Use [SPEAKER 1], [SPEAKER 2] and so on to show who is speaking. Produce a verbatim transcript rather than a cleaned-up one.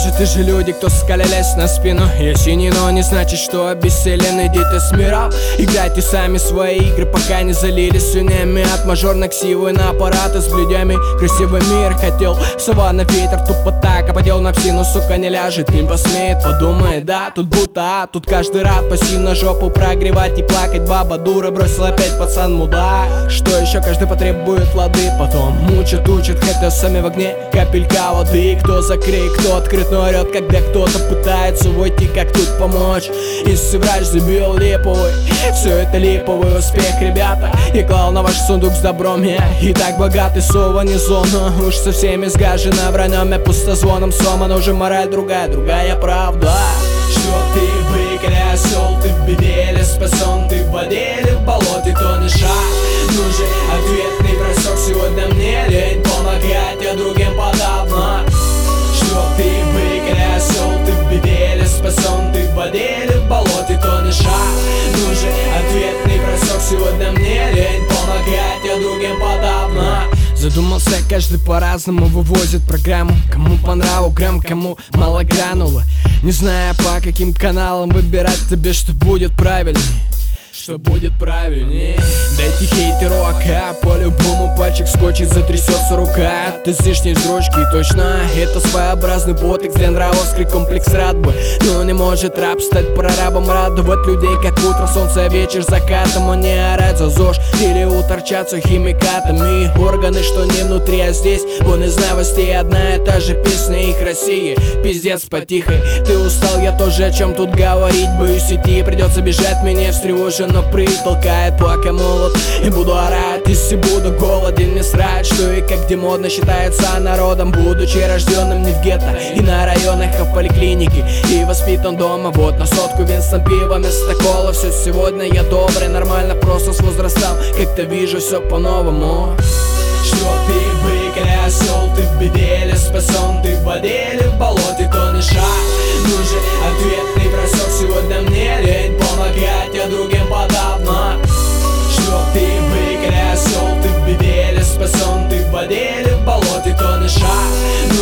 [SPEAKER 1] Может, и же люди, кто скалились на спину. Я синий, но не значит, что обессилен. Идите с миром, играйте сами свои игры, пока не залились слюнями. От мажорных сивы на аппараты с блюдями. Красивый мир хотел, саванна ветер тупо так, а подел на псину, сука, не ляжет. Не посмеет, подумает, да, тут будто а, тут каждый рад пассивно жопу прогревать и плакать. Баба дура, бросил опять пацан мудак. Что еще каждый потребует лады, потом мучат, учат, хотя сами в огне капелька воды. Кто закрей, кто открыт, но орет, когда кто-то пытается войти, как тут помочь. Если врач забил липовый, все это липовый успех, ребята. Я клал на ваш сундук с добром, я и так богатый, сова не зона. Уж со всеми сгажено враньем, я пустозвоном сома, но уже мораль другая, другая правда. Что ты выкрясил, ты в беде или спасен, ты в воде или в болоте, то не шаг. Нужен ответный бросок, сегодня мне лень помогать, я другим подавно. Что ты выкрясил, ты в беде или спасен, ты в воде или в болоте, то не шаг. Нужен ответный бросок, сегодня мне лень помогать, я другим подавно. Задумался, каждый по-разному вывозит программу. Кому по нраву грамм, кому мало гранула. Не зная по каким каналам выбирать тебе, что будет правильней, что будет правильнее. Дайте хейтеру АК, по-любому пальчик скотчит, затрясется рука. Ты с лишней строчки, точно, это своеобразный ботекс для нравовский комплекс рад бы. Но не может раб стать прорабом, радовать людей, как утро, солнце, вечер, закатом. Он не орать за ЗОЖ или уторчаться химикатами. Органы, что не внутри, а здесь. Вон из новостей одна и та же песня их России. Пиздец потихой, ты устал, я тоже, о чем тут говорить. Боюсь идти, придется бежать, меня встревожен, но притолкает, пока молод. И буду орать, если буду голоден, не срать, что и как где модно считается народом. Будучи рожденным не в гетто и на районах, а в поликлинике, и воспитан дома. Вот на сотку Винстон пива вместо кола. Все сегодня я добрый, нормально, просто с возрастом как-то вижу все по-новому. Что ты выкрясил, ты в беде или спасен, ты в воде или в болоте, то не шаг. Нужен ответный бросок, сегодня мне лень помогать, я другим подавно. Что ты выкрясил, ты в беде или спасен, ты в воде или в болоте, то не шаг.